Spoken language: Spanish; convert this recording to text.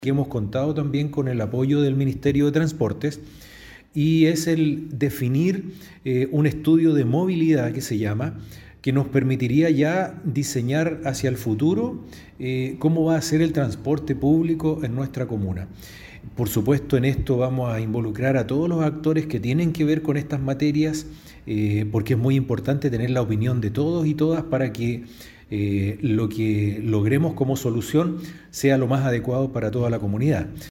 que hemos contado también con el apoyo del Ministerio de Transportes, y es el definir un estudio de movilidad que se llama, que nos permitiría ya diseñar hacia el futuro cómo va a ser el transporte público en nuestra comuna. Por supuesto, en esto vamos a involucrar a todos los actores que tienen que ver con estas materias, porque es muy importante tener la opinión de todos y todas para que lo que logremos como solución sea lo más adecuado para toda la comunidad.